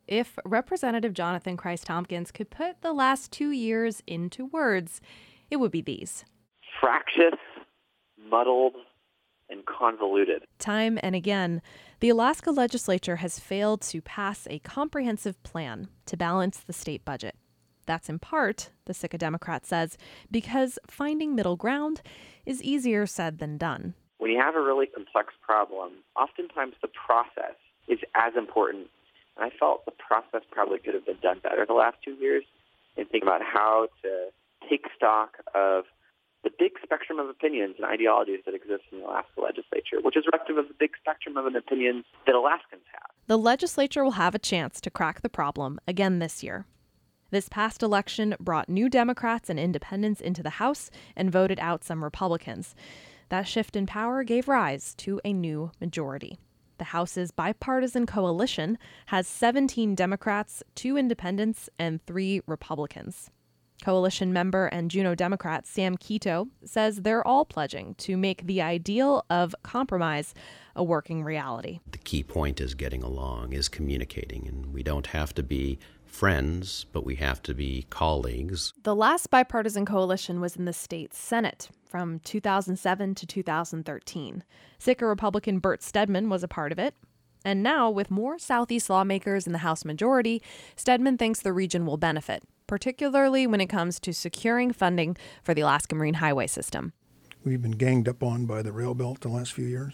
If Representative Jonathan Christ-Tompkins could put the last 2 years into words, it would be these. Fractious, muddled, and convoluted. Time and again, the Alaska legislature has failed to pass a comprehensive plan to balance the state budget. That's in part, the Sitka Democrat says, because finding middle ground is easier said than done. When you have a really complex problem, oftentimes the process is as important. And I felt the process probably could have been done better the last 2 years in thinking about how to take stock of the big spectrum of opinions and ideologies that exist in the Alaska legislature, which is reflective of the big spectrum of opinions that Alaskans have. The legislature will have a chance to crack the problem again this year. This past election brought new Democrats and independents into the House and voted out some Republicans. That shift in power gave rise to a new majority. The House's bipartisan coalition has 17 Democrats, 2 independents, and 3 Republicans. Coalition member and Juneau Democrat Sam Quito says they're all pledging to make the ideal of compromise a working reality. The key point is getting along, is communicating, and we don't have to be friends, but we have to be colleagues. The last bipartisan coalition was in the state Senate from 2007 to 2013. Sitka Republican Bert Stedman was a part of it. And now, with more Southeast lawmakers in the House majority, Stedman thinks the region will benefit, particularly when it comes to securing funding for the Alaska Marine Highway System. We've been ganged up on by the rail belt the last few years.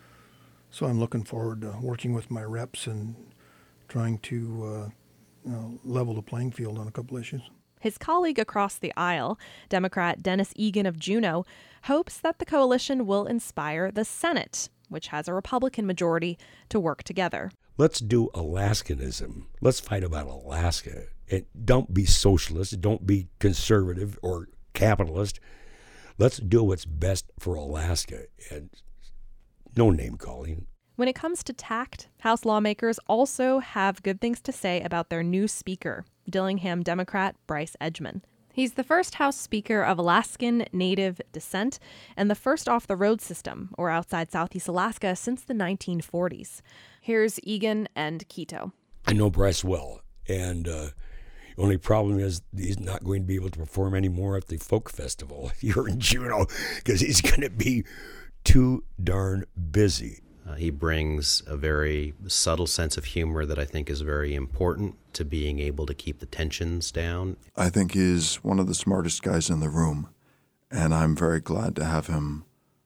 So I'm looking forward to working with my reps and trying to level the playing field on a couple issues. His colleague across the aisle, Democrat Dennis Egan of Juneau, hopes that the coalition will inspire the Senate, which has a Republican majority, to work together. Let's do Alaskanism. Let's fight about Alaska. And don't be socialist. Don't be conservative or capitalist. Let's do what's best for Alaska. And no name calling. When it comes to tact, House lawmakers also have good things to say about their new speaker, Dillingham Democrat Bryce Edgman. He's the first House Speaker of Alaskan Native descent and the first off-the-road system, or outside Southeast Alaska, since the 1940s. Here's Egan and Quito. I know Bryce well, and the only problem is he's not going to be able to perform anymore at the folk festival here in Juneau because he's going to be too darn busy. He brings a very subtle sense of humor that I think is very important to being able to keep the tensions down. I think he's one of the smartest guys in the room, and I'm very glad to have him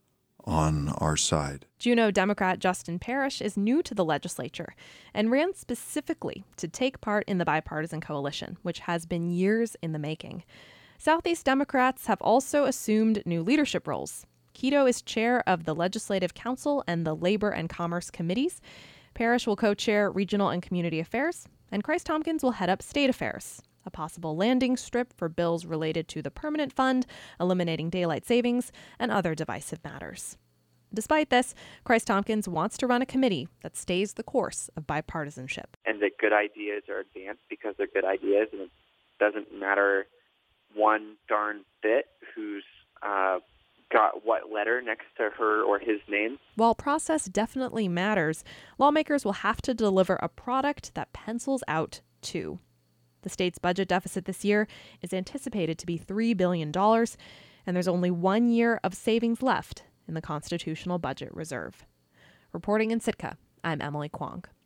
on our side. Juneau Democrat Justin Parrish is new to the legislature and ran specifically to take part in the bipartisan coalition, which has been years in the making. Southeast Democrats have also assumed new leadership roles. Quito is chair of the Legislative Council and the Labor and Commerce Committees. Parrish will co-chair Regional and Community Affairs, and Christ-Tompkins will head up State Affairs, a possible landing strip for bills related to the Permanent Fund, eliminating daylight savings, and other divisive matters. Despite this, Christ-Tompkins wants to run a committee that stays the course of bipartisanship. And that good ideas are advanced because they're good ideas, and it doesn't matter one darn bit who's got what letter next to her or his name. While process definitely matters, lawmakers will have to deliver a product that pencils out too. The state's budget deficit this year is anticipated to be $3 billion, and there's only 1 year of savings left in the Constitutional Budget Reserve. Reporting in Sitka, I'm Emily Kwong.